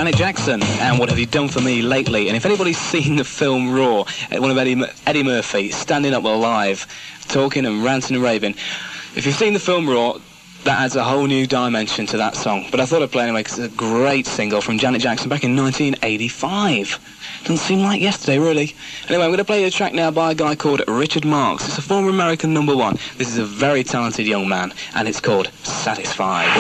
Janet Jackson and What Have You Done For Me Lately? And if anybody's seen the film Raw, one of Eddie Murphy standing up live, talking and ranting and raving, if you've seen the film Raw, that adds a whole new dimension to that song. But I thought I'd play anyway because it's a great single from Janet Jackson back in 1985. Doesn't seem like yesterday, really. Anyway, I'm going to play a track now by a guy called Richard Marx. It's a former American #1. This is a very talented young man, and it's called Satisfied.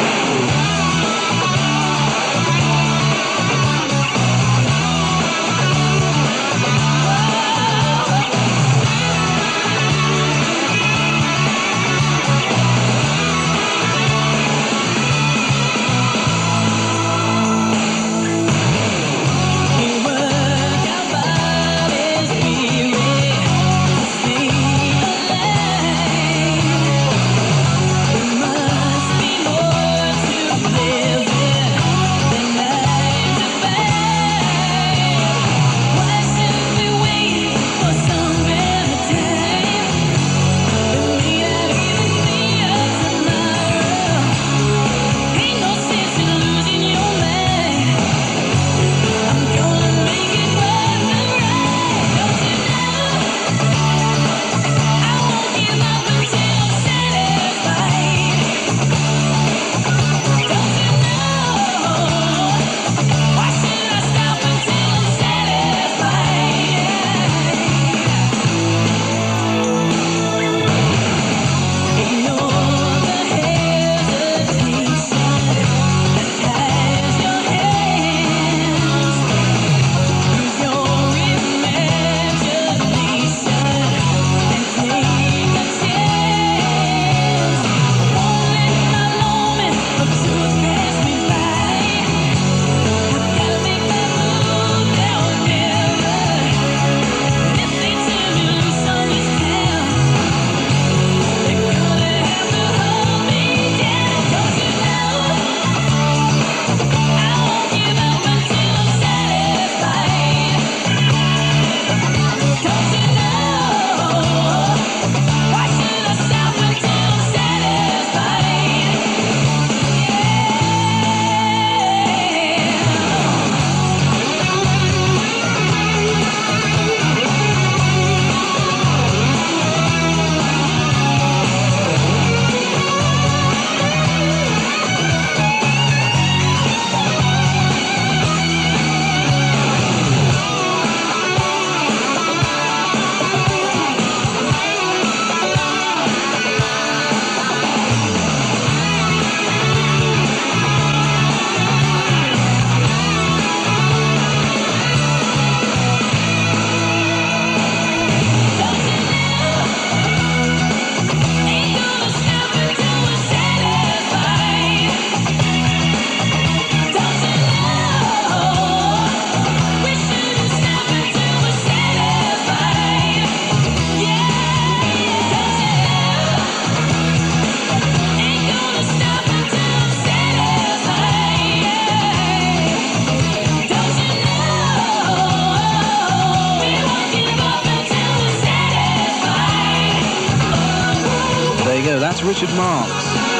That's Richard Marx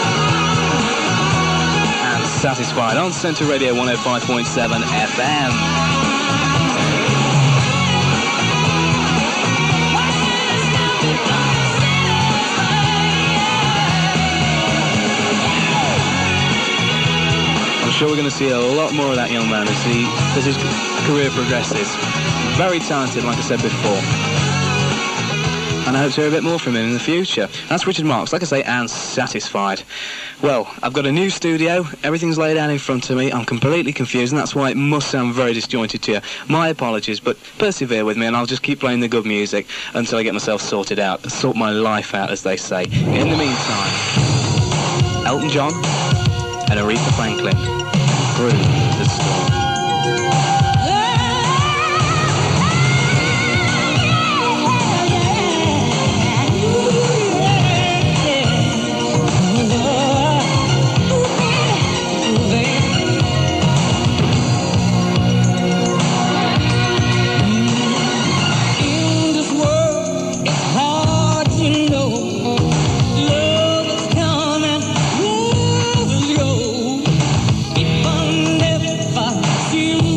and Satisfied on Centre Radio 105.7 FM. I'm sure we're going to see a lot more of that young man as his career progresses. Very talented, like I said before. And I hope to hear a bit more from him in the future. That's Richard Marx, like I say, and Satisfied. Well, I've got a new studio. Everything's laid out in front of me. I'm completely confused, and that's why it must sound very disjointed to you. My apologies, but persevere with me, and I'll just keep playing the good music until I get myself sorted out. Sort my life out, as they say. In the meantime, Elton John and Aretha Franklin, Through the Storm. You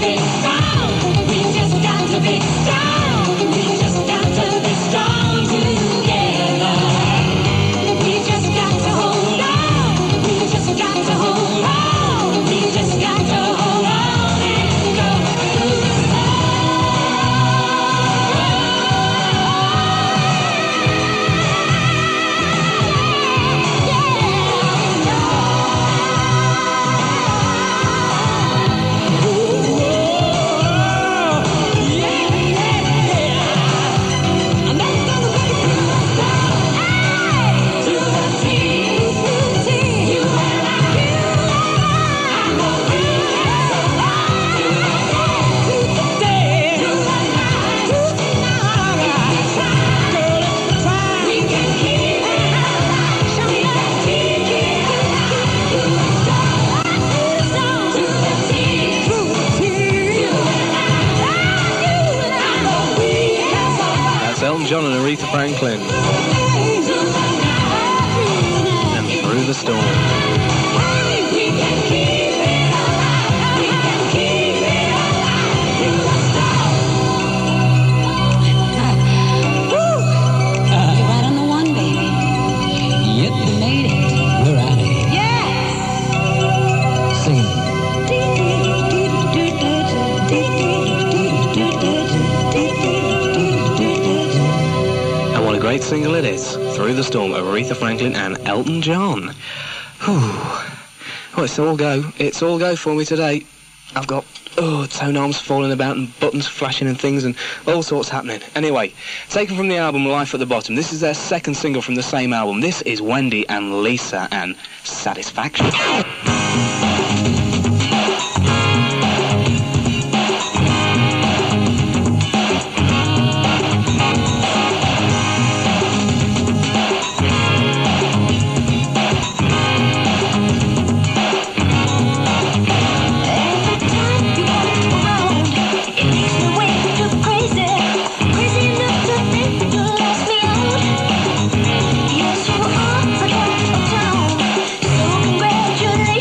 be strong. We just got to be strong. We just got to be strong together. We just got to hold on. We just got to hold on. We just got to hold on and go through the Elton John and Aretha Franklin. And Through the Storm. You're right on the one, baby. Yep, you made it. We're out of here. Yes! Sing And what a great single it is. Through the Storm of Aretha Franklin and Elton John. Whew. Oh, it's all go. It's all go for me today. I've got toenails falling about and buttons flashing and things and all sorts happening. Anyway, taken from the album Life at the Bottom, this is their second single from the same album. This is Wendy and Lisa and Satisfaction. Yes, you are, forget your town. So congratulations.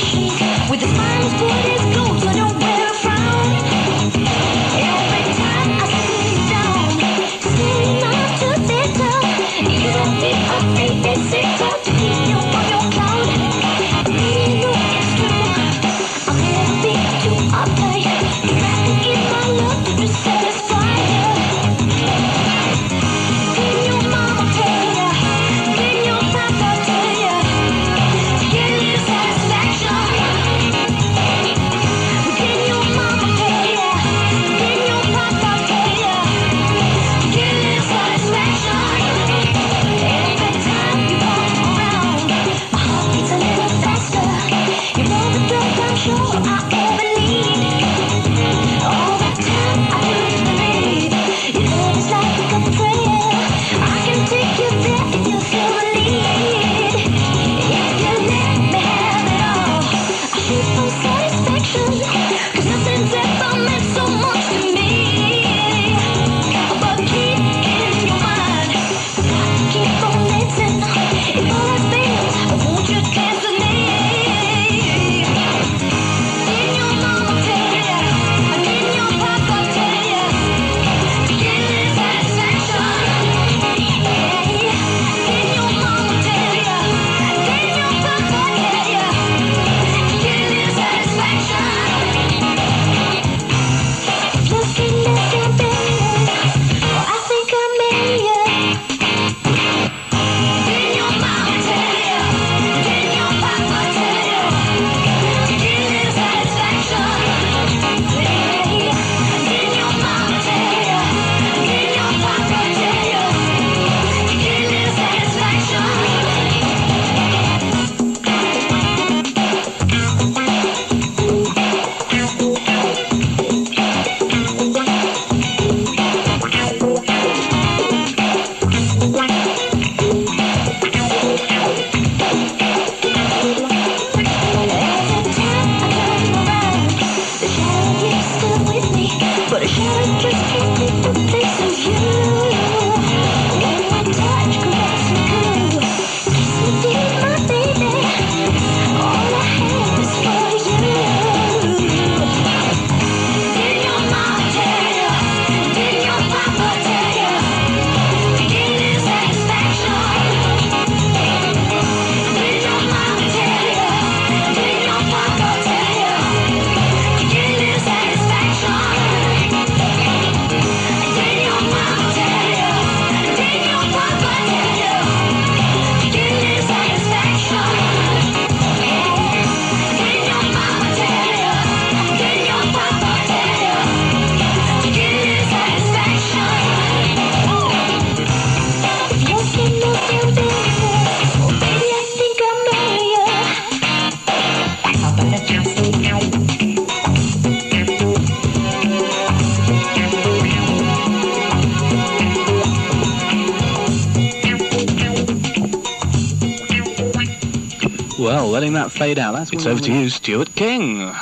letting that fade out. It's over to you, Stuart King.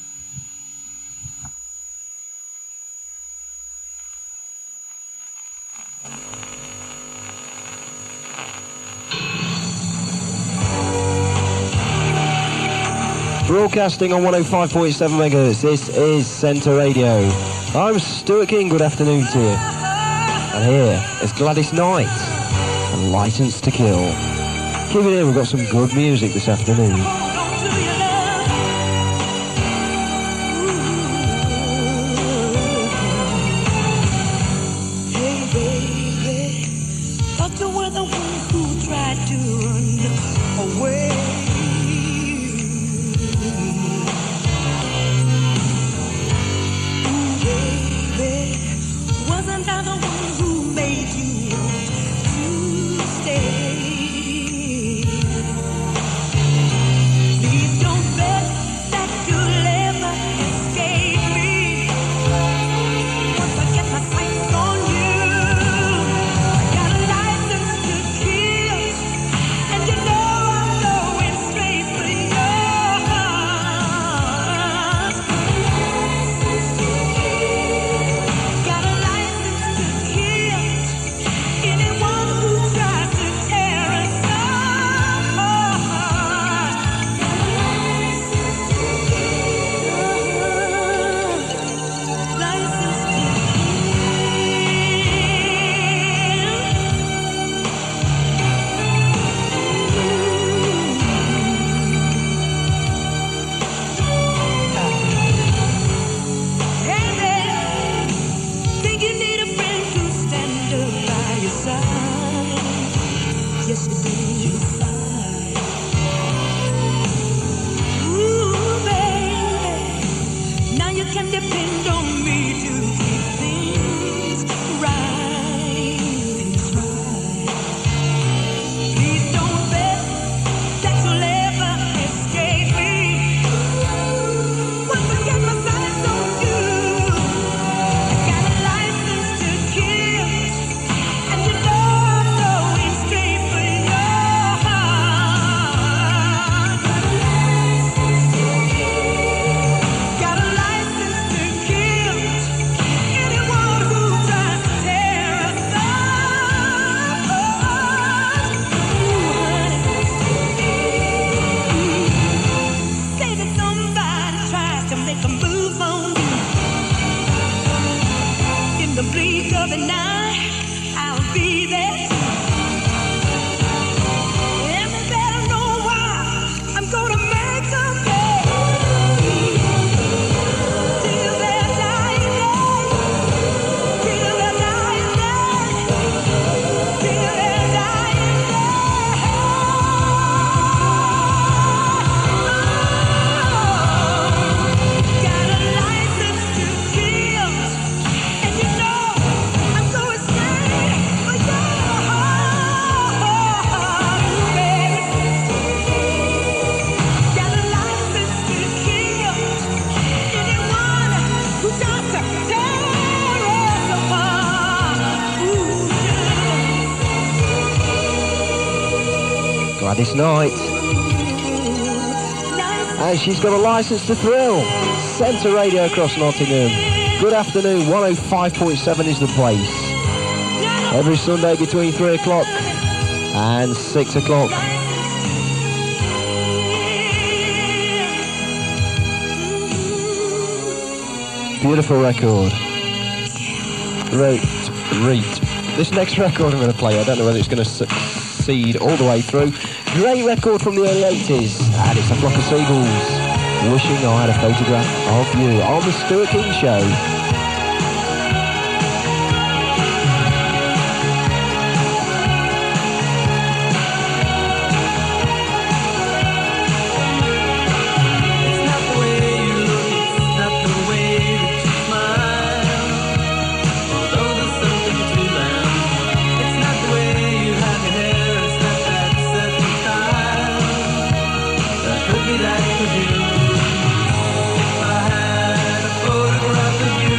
Broadcasting on 105.7 megahertz, this is Centre Radio. I'm Stuart King, good afternoon to you. And here is Gladys Knight and Licence to Kill. Keep it here, we've got some good music this afternoon. Gladys Knight. And she's got a licence to thrill. Centre Radio across Nottingham. Good afternoon, 105.7 is the place. Every Sunday between 3 o'clock and 6 o'clock. Beautiful record. Reet. This next record I'm going to play, I don't know whether it's going to succeed all the way through. Great record from the early 80s, and it's a flock of seagulls wishing I had a photograph of you on the Stuart King Show. If I had a photograph of you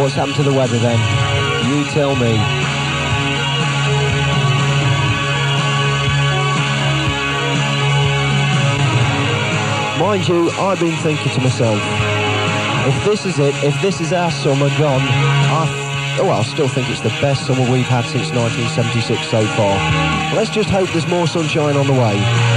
what's happened to the weather then? You tell me. Mind you, I've been thinking to myself, if this is it, if this is our summer gone, I still think it's the best summer we've had since 1976 so far. Let's just hope there's more sunshine on the way.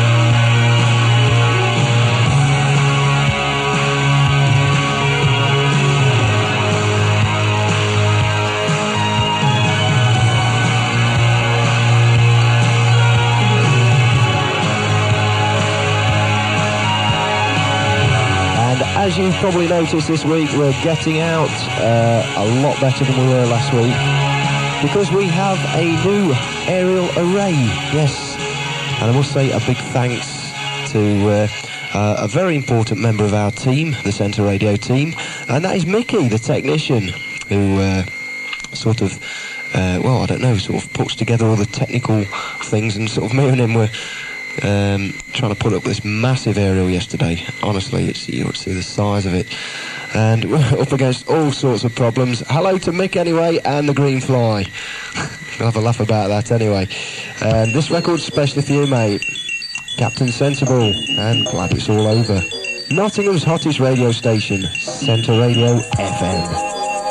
As you've probably noticed this week, we're getting out a lot better than we were last week because we have a new aerial array, yes. And I must say a big thanks to a very important member of our team, the Centre Radio team, and that is Mickey, the technician, who sort of puts together all the technical things, and sort of me and him were trying to put up this massive aerial yesterday. Honestly, you ought to see the size of it, and we're up against all sorts of problems. Hello to Mick anyway, and the Green Fly. We'll have a laugh about that anyway. And this record's especially for you, mate. Captain Sensible, and glad it's all over. Nottingham's hottest radio station, Centre Radio FM.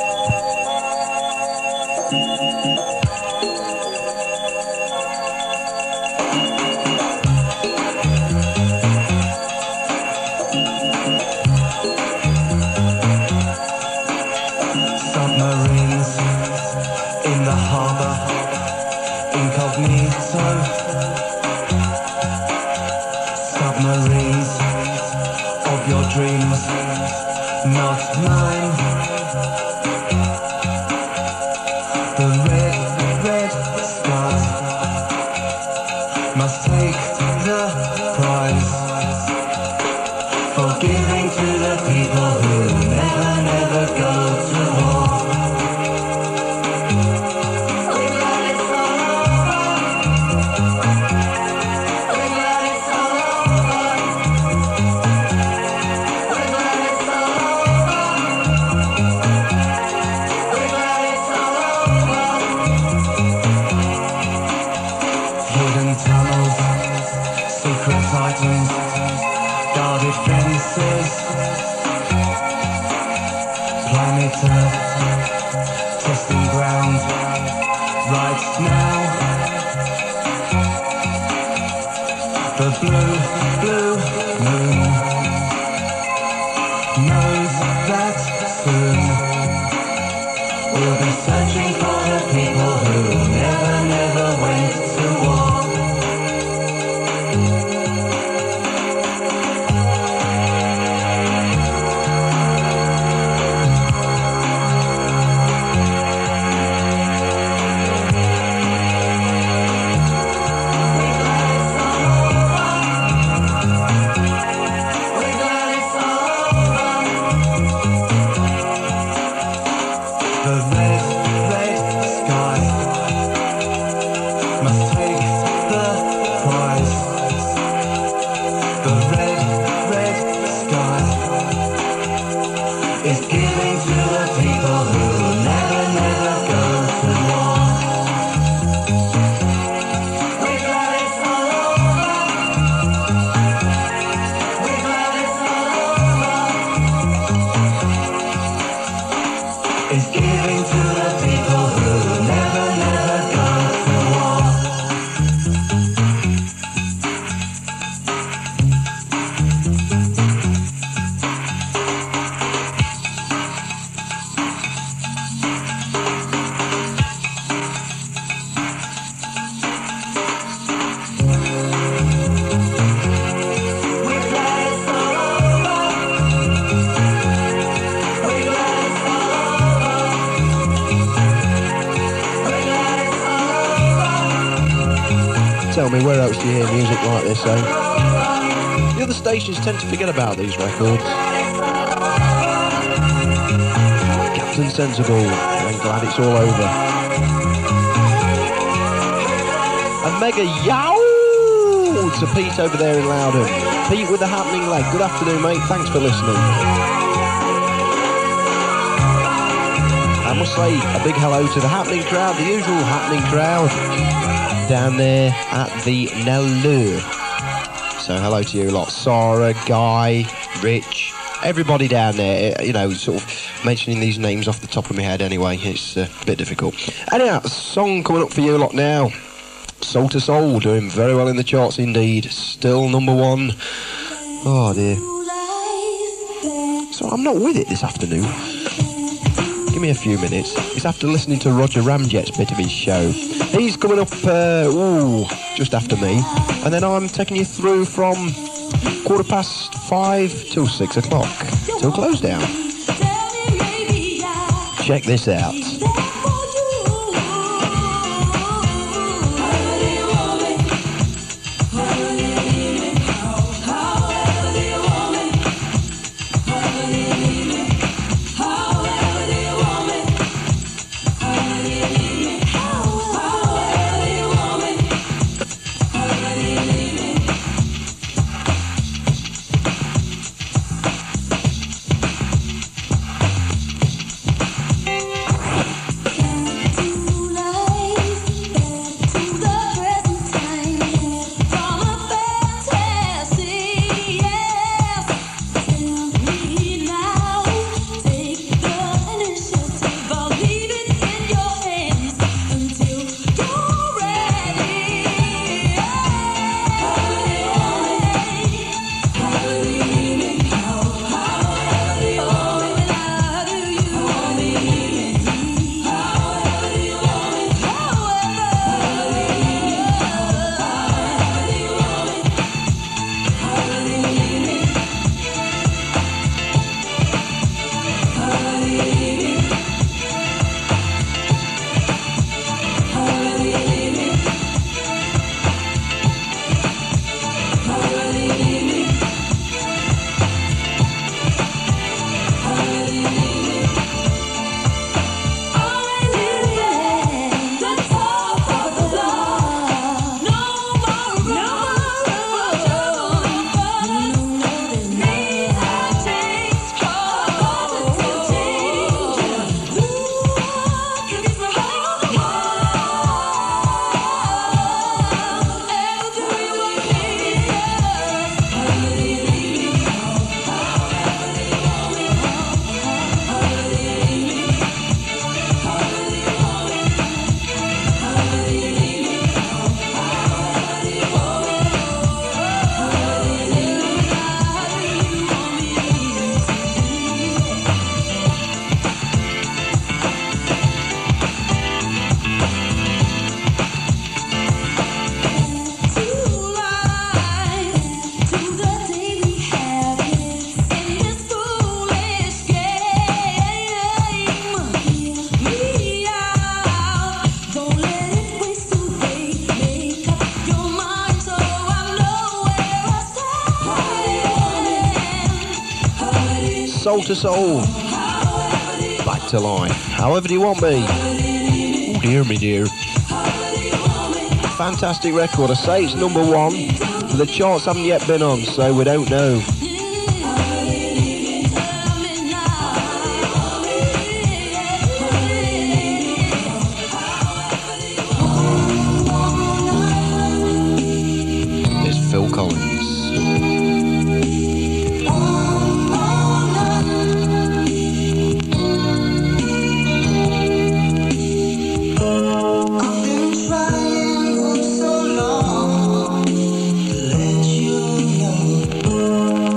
Tell me, where else do you hear music like this, eh? The other stations tend to forget about these records. Captain Sensible, I'm glad it's all over. A mega yow to Pete over there in Loudon. Pete with the happening leg. Good afternoon, mate. Thanks for listening. I must say a big hello to the happening crowd, the usual happening crowd down there at the Nellur. So hello to you lot, Sarah, Guy, Rich, everybody down there. You know, sort of mentioning these names off the top of my head anyway, it's a bit difficult. Anyhow, song coming up for you lot now. Soul to Soul, doing very well in the charts indeed. Still number one. Oh dear. So I'm not with it this afternoon. Give me a few minutes. It's after listening to Roger Ramjet's bit of his show. He's coming up just after me. And then I'm taking you through from 5:15 till 6 o'clock. Till close down. Check this out. Soul to Soul, back to life, however do you want me. Oh dear me dear. Fantastic record. I say it's number one, but the charts haven't yet been on, so we don't know. It's Phil Collins. Trying for so long to let you know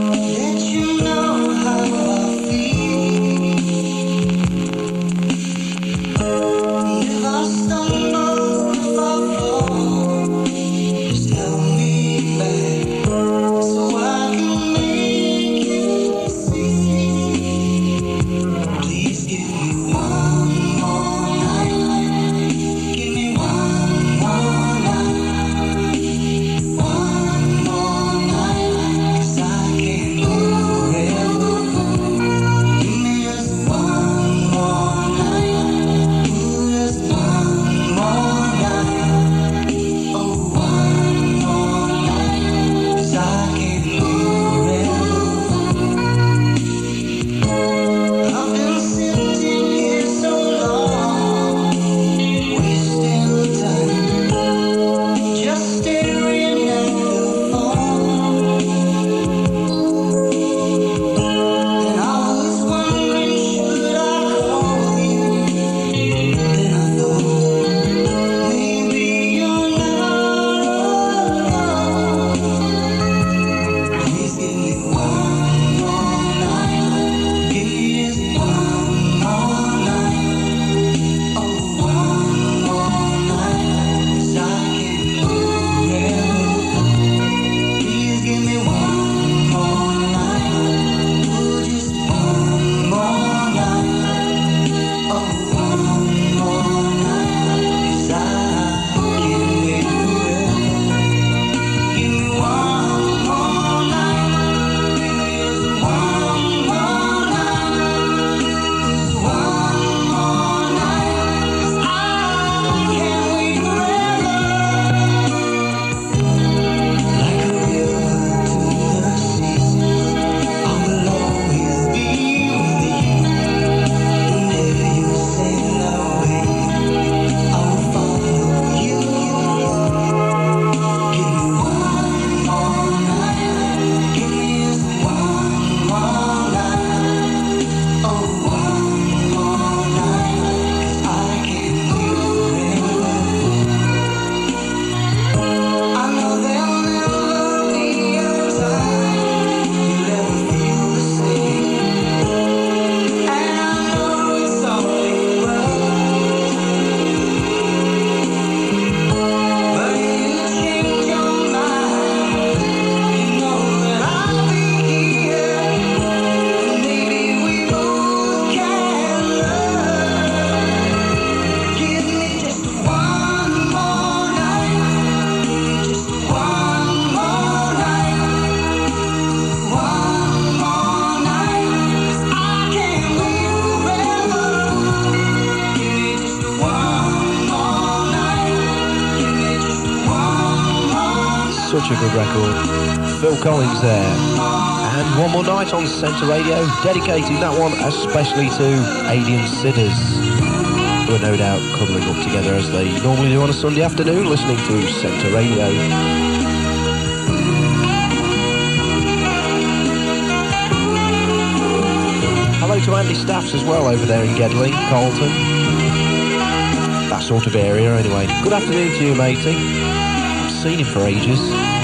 such a good record. Phil Collins there. And One More Night on Centre Radio, dedicating that one especially to Alien Sidders, who are no doubt cuddling up together as they normally do on a Sunday afternoon, listening to Centre Radio. Hello to Andy Staffs as well over there in Gedling, Carlton. That sort of area anyway. Good afternoon to you, matey. I've seen him for ages.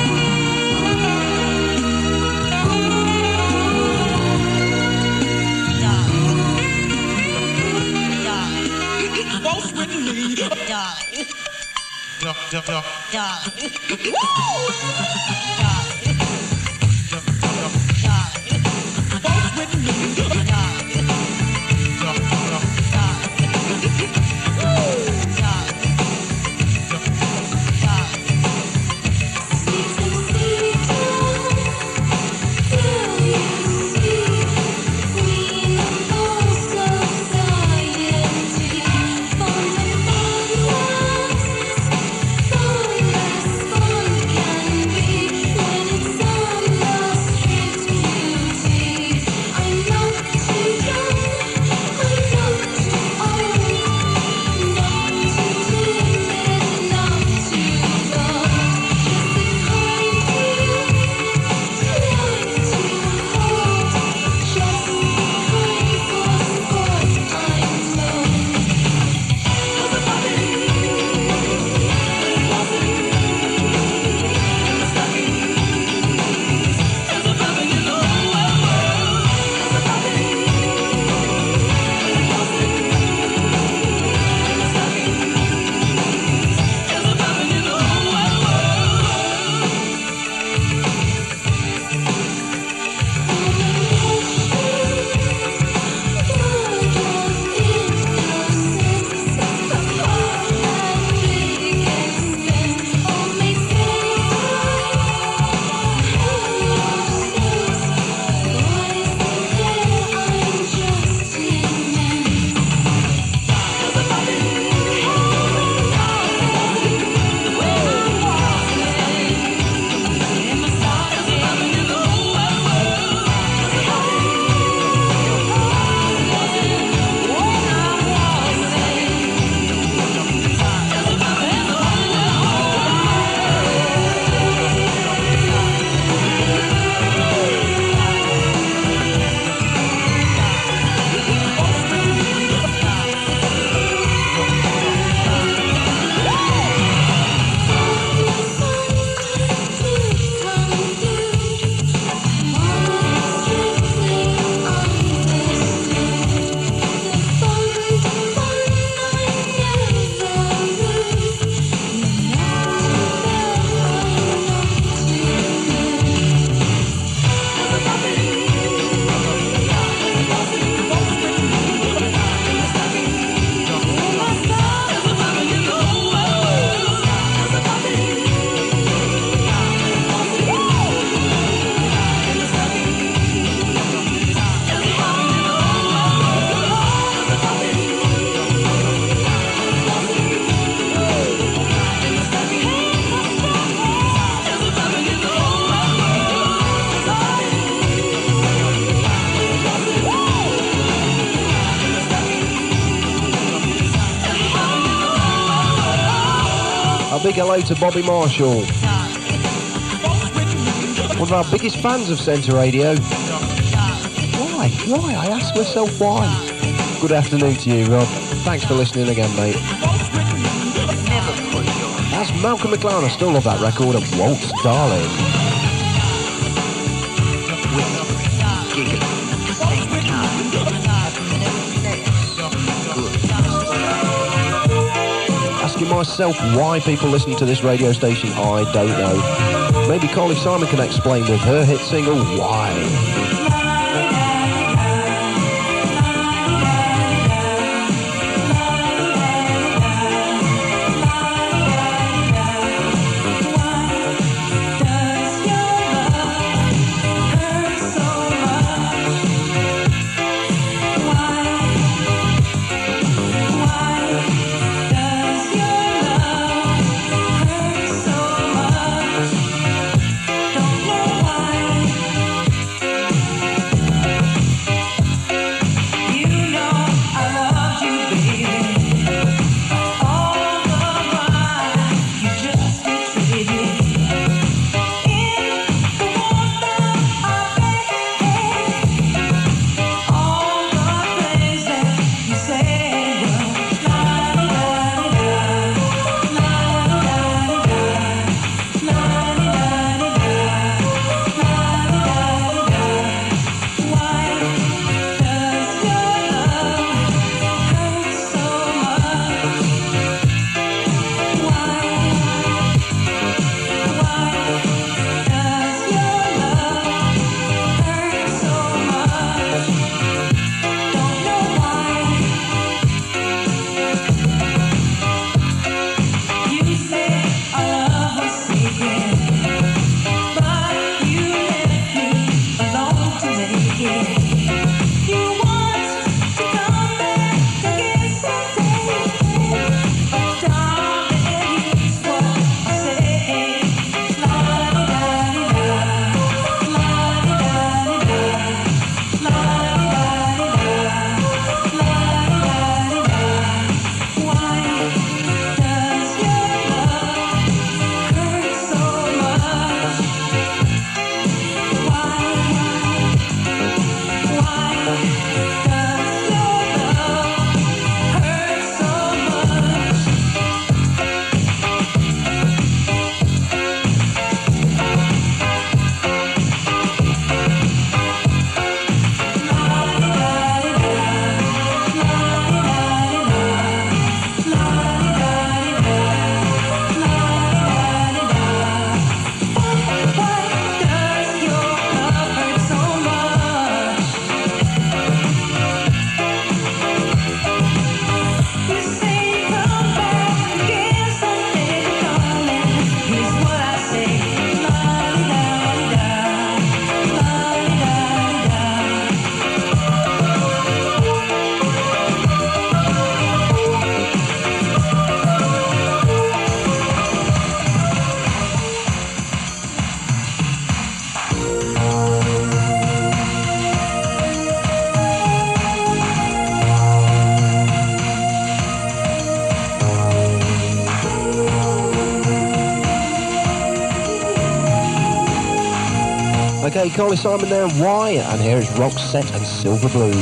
Big hello to Bobby Marshall, one of our biggest fans of Centre Radio. Why? I ask myself why. Good afternoon to you, Rob. Thanks for listening again, mate. That's Malcolm McLaren. I still love that record of Waltz Darling. Asking myself why people listen to this radio station, I don't know. Maybe Carly Simon can explain with her hit single, Why? Okay, Carly Simon there, Why? And here is Roxette and Silver Blue.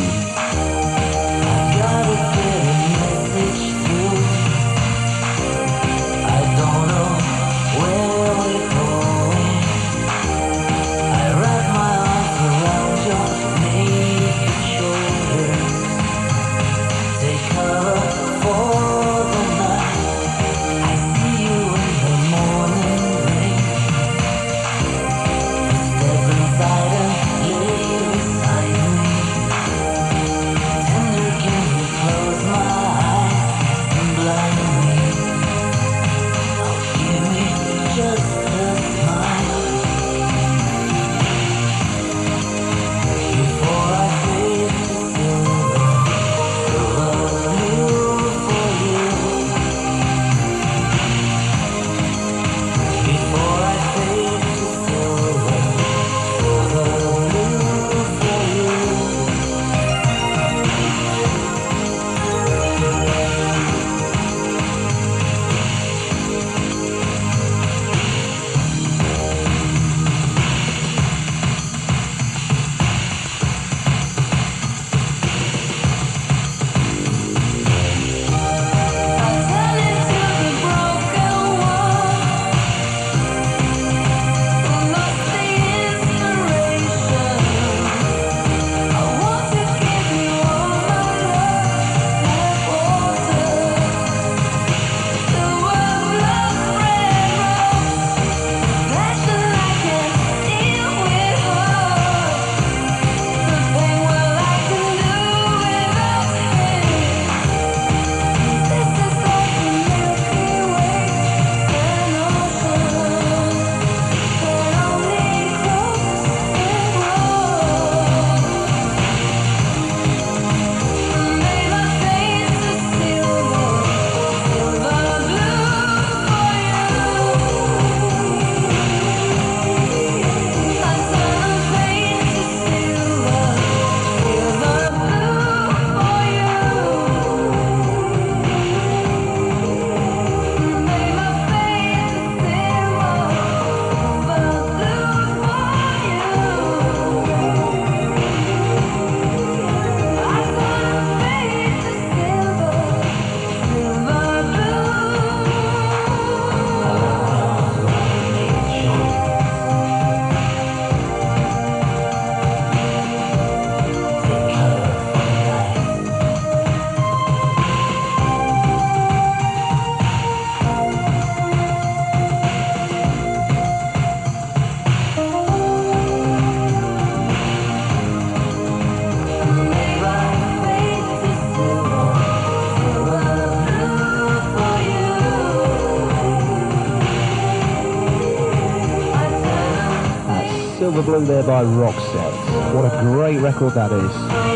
Silver Blue there by Roxette. What a great record that is.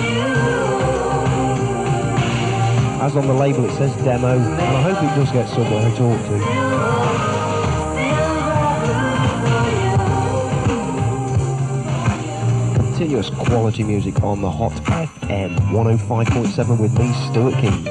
As on the label it says demo, and I hope it does get someone to talk to. Continuous quality music on the Hot FM 105.7 with me, Stuart King.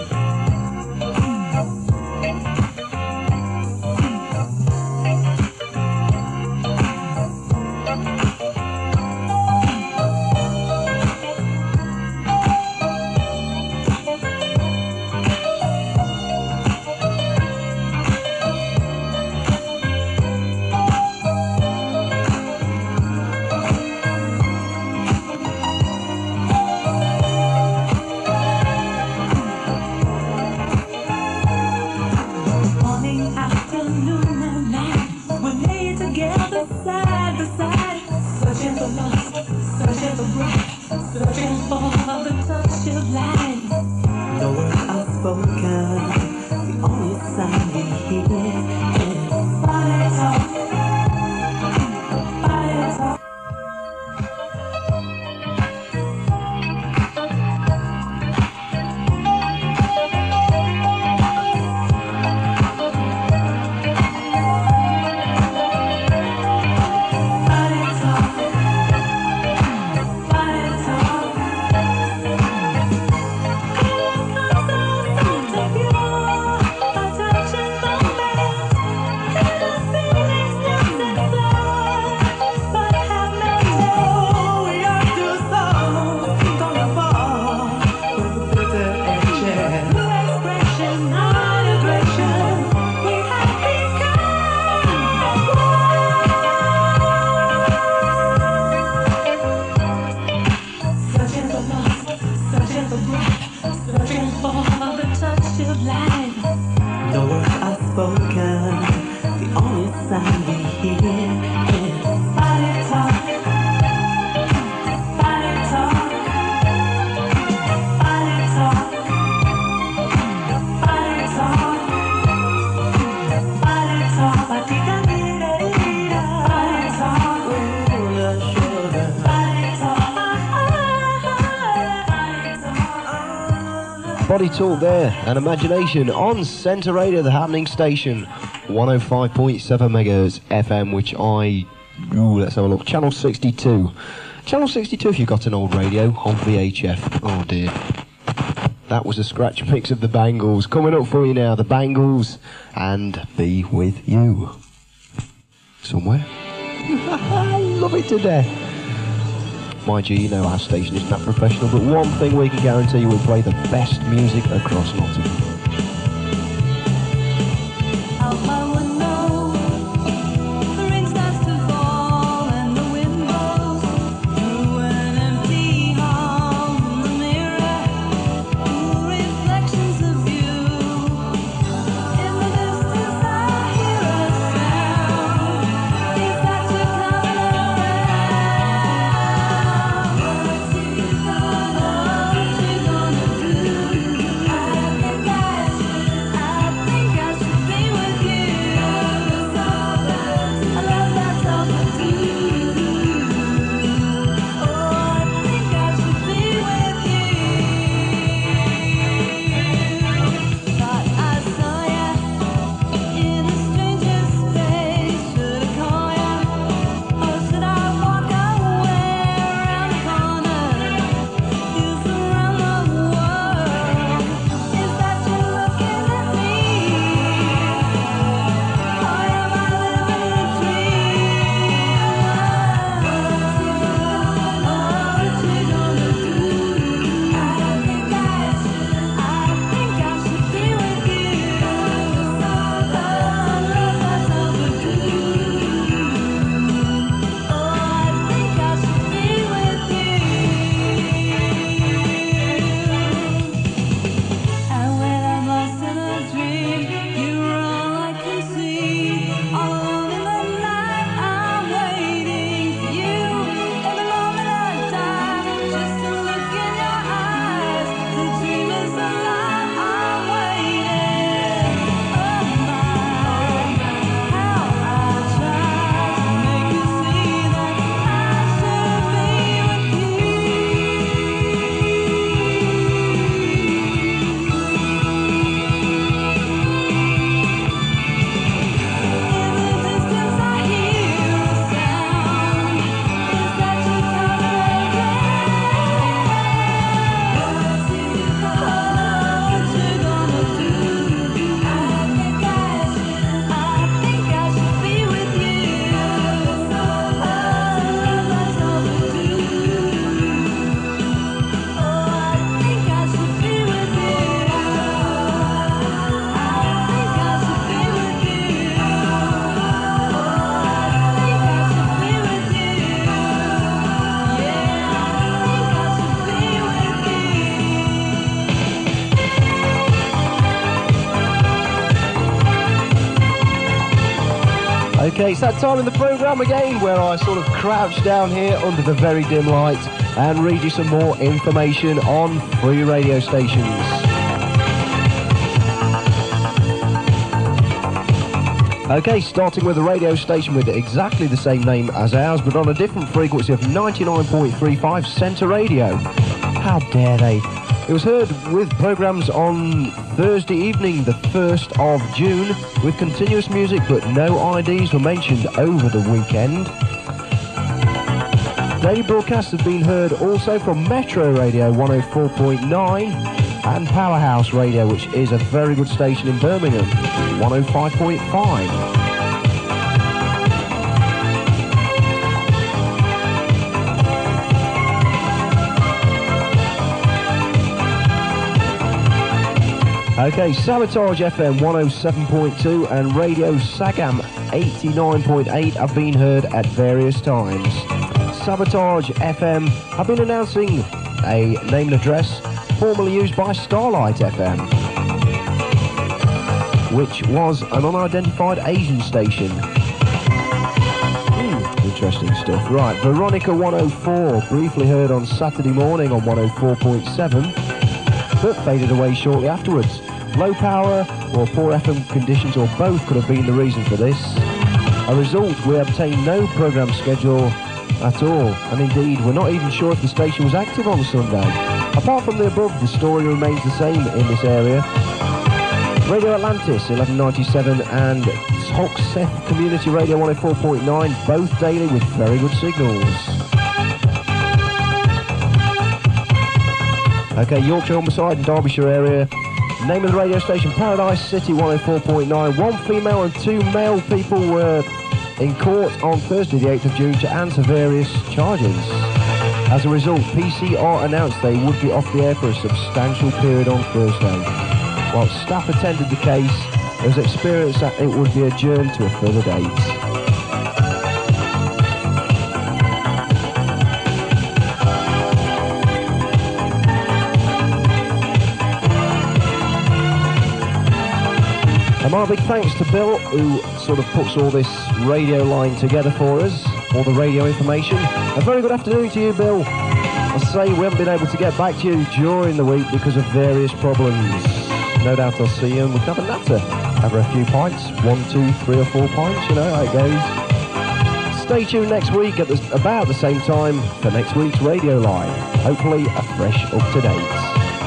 unspoken. The only sound we hear is body talk. Body talk. Body talk. Body talk. Body talk. Body talk. Body Talk there, and Imagination on Centre Radio, the happening station, 105.7 megahertz FM, which let's have a look, channel 62. Channel 62 if you've got an old radio, on VHF. Oh dear. That was a scratch mix of the Bangles. Coming up for you now, the Bangles and Be With You. Somewhere. I love it to death. Mind you, you know our station isn't that professional, but one thing we can guarantee you, we'll play the best music across Nottingham. Out my window, the rain starts to fall and the wind blows through an empty hall. In the mirror, reflections of you. In the distance, I hear a sound. Is that you coming around? What you gonna do? I think I should be with you. I love that talk I do. Oh, I think I should be with you. Thought I saw ya in a stranger's place. Should I call ya, or should I walk away around the corner? You've around the world. Is that you looking at me? Or am I living a dream? What you gonna do? I think I should be with you. I love that talk I do. Oh, I think I should be with you. And when I'm lost in a dream, you're all I can see. All alone in the night, I'm waiting for you. Every moment I die, just to look in your eyes. The dream is alive, I'm waiting. Oh my, how I try to make you see that I should be with you. In the distance, I hear a sound. Is that you coming around? What you gonna do? I think I should be with you. I love that talk I do. Oh, I think I should be with you. I think I should be with you. Okay, it's that time in the programme again where I sort of crouch down here under the very dim light and read you some more information on free radio stations. Okay, starting with a radio station with exactly the same name as ours, but on a different frequency of 99.35 Centre Radio. How dare they? It was heard with programmes on Thursday evening, the 1st of June, with continuous music, but no IDs were mentioned over the weekend. Daily broadcasts have been heard also from Metro Radio 104.9 and Powerhouse Radio, which is a very good station in Birmingham, 105.5. Okay, Sabotage FM 107.2 and Radio Sagam 89.8 have been heard at various times. Sabotage FM have been announcing a name and address formerly used by Starlight FM. which was an unidentified Asian station. Interesting stuff. Right, Veronica 104, briefly heard on Saturday morning on 104.7, but faded away shortly afterwards. Low power or poor FM conditions or both could have been the reason for this. As a result, we obtained no programme schedule at all, and indeed we're not even sure if the station was active on Sunday. Apart from the above, the story remains the same in this area. Radio Atlantis 1197 and Hoxeth Community Radio 104.9, both daily with very good signals. Okay, Yorkshire, Humberside and Derbyshire area. Name of the radio station, Paradise City 104.9. 1 female and 2 male people were in court on Thursday the 8th of June to answer various charges. As a result, PCR announced they would be off the air for a substantial period on Thursday. While staff attended the case, there was experience that it would be adjourned to a further date. And my big thanks to Bill, who sort of puts all this radio line together for us, all the radio information. A very good afternoon to you, Bill. I say we haven't been able to get back to you during the week because of various problems. No doubt I'll see you and we can have a natter over a few pints, 1, 2, 3 or 4 pints, you know how it goes. Stay tuned next week at about the same time for next week's radio line. Hopefully a fresh up-to-date.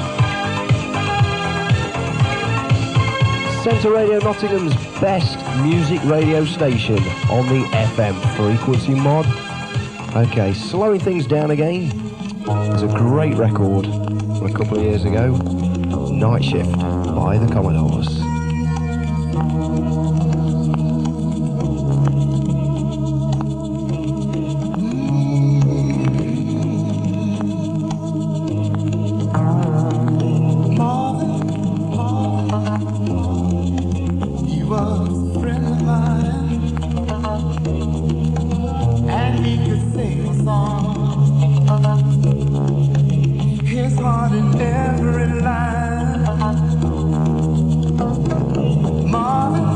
Centre Radio Nottingham's best music radio station on the FM frequency mod. Okay, slowing things down again. There's a great record from a couple of years ago, Night Shift by the Commodores. Heart in every line. Marvin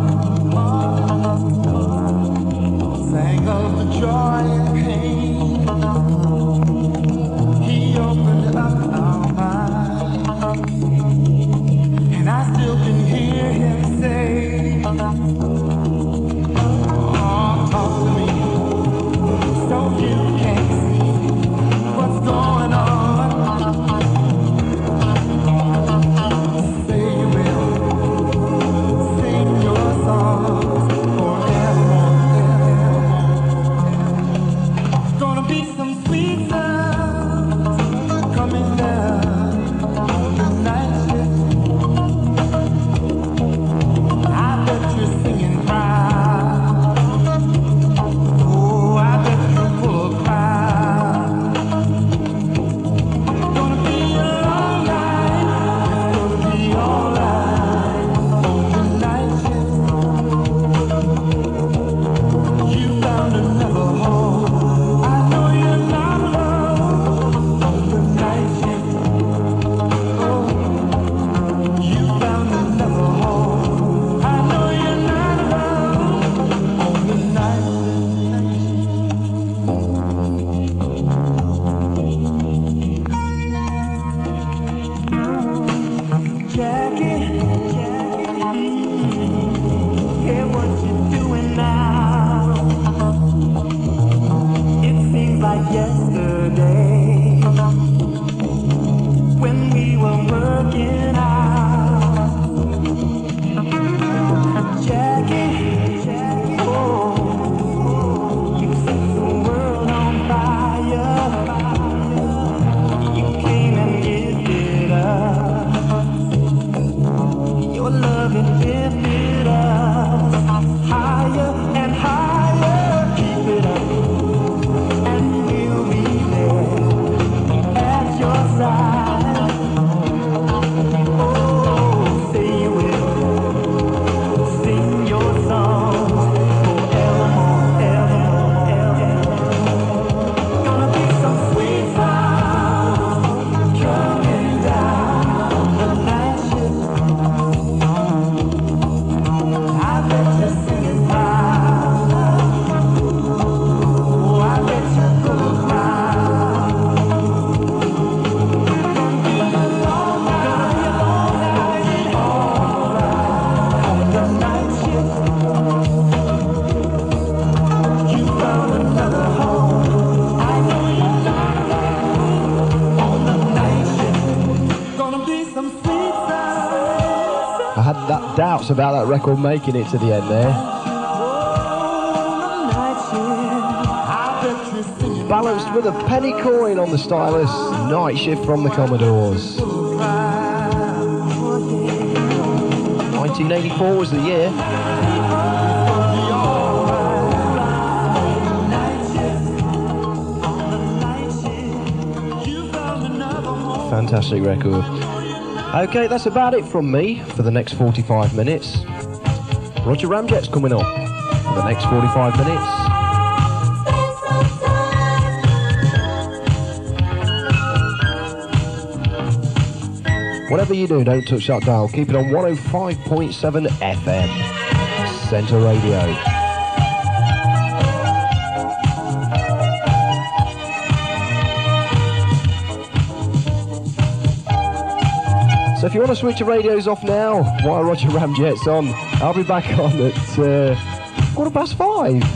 doubts about that record making it to the end there. Balanced with a penny coin on the stylus. Night Shift from the Commodores. 1984 was the year. Fantastic record. Okay, that's about it from me for the next 45 minutes. Roger Ramjet's coming on for the next 45 minutes. Whatever you do, don't touch that dial. Keep it on 105.7 FM. Centre Radio. So if you want to switch your radios off now while Roger Ramjet's on, I'll be back on at 5:15.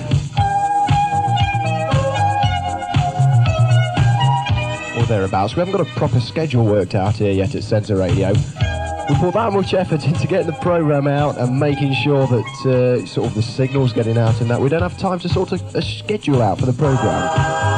Or thereabouts. We haven't got a proper schedule worked out here yet at Centre Radio. We put that much effort into getting the programme out and making sure that sort of the signal's getting out and that we don't have time to sort a schedule out for the programme.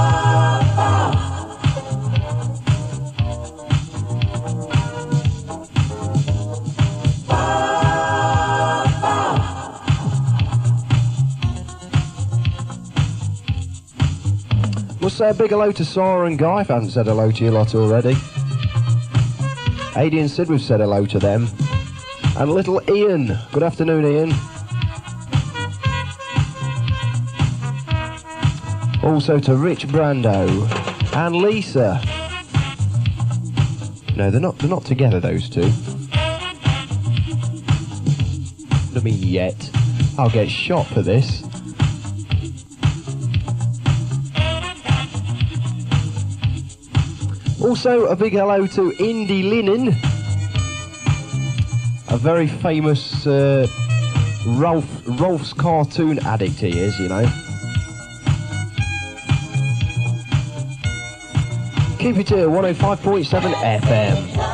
Must say a big hello to Sarah and Guy if I haven't said hello to you lot already. Adi and Sid, we've said hello to them. And little Ian. Good afternoon, Ian. Also to Rich Brando and Lisa. No, they're not together, those two. I mean, yet. I'll get shot for this. Also, a big hello to Indy Linen, a very famous Rolf's cartoon addict he is, you know. Keep it here, 105.7 FM.